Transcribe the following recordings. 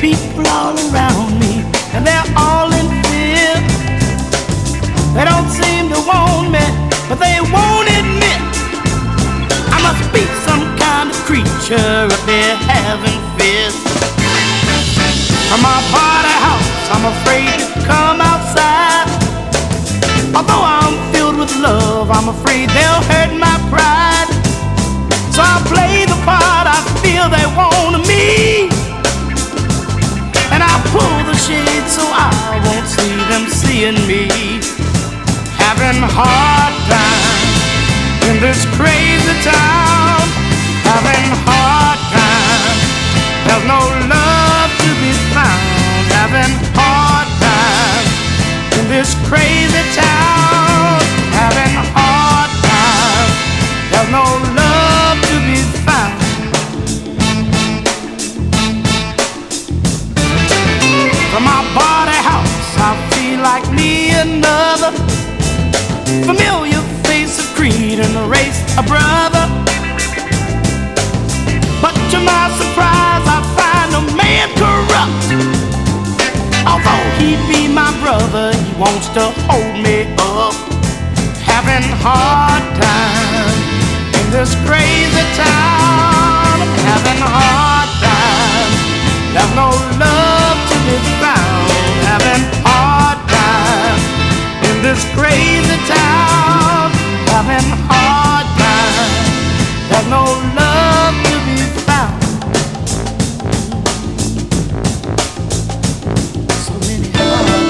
people all around me, and they're all in fear. They don't seem to want me, but they won't admit I must be some kind of creature if they're having fears. From my body house, I'm afraid to come outside. Although I'm filled with love, I'm afraid they'll hurt my pride. So I play the part I feel they want of me, and I pull the shade so I won't see them seeing me. Having hard times in this crazy town. Having hard times, there's no love to be found. Having hard times in this crazy town. Having hard times, there's no love to be found. From my body house, I feel like me another familiar face of creed and a race, a brother. But to my surprise, I find a man corrupt. Although he be my brother, he wants to hold me up. Having hard times in this crazy town. Having hard times, there's no love to be found. Having hard times in this crazy town. Having hard times, there's no love to be found. So many hard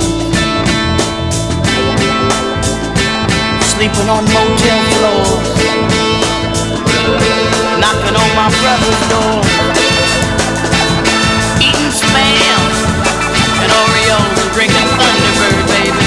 times, sleeping on motel floors, knocking on my brother's door, eating Spam and Oreos and drinking Thunderbird, baby.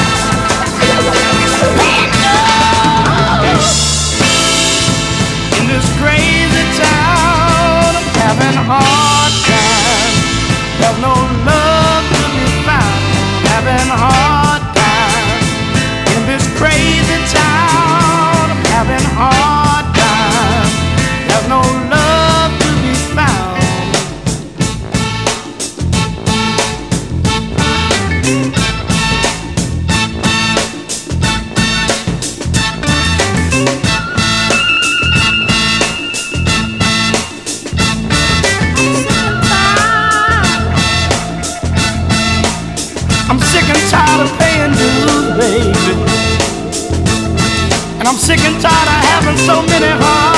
In this crazy town, I'm having hard times. There's no love to be found. Having hard times in this crazy town. I'm having hard times. There's no love to be found. I'm sick and tired of paying dues, baby. And I'm sick and tired of having so many hearts.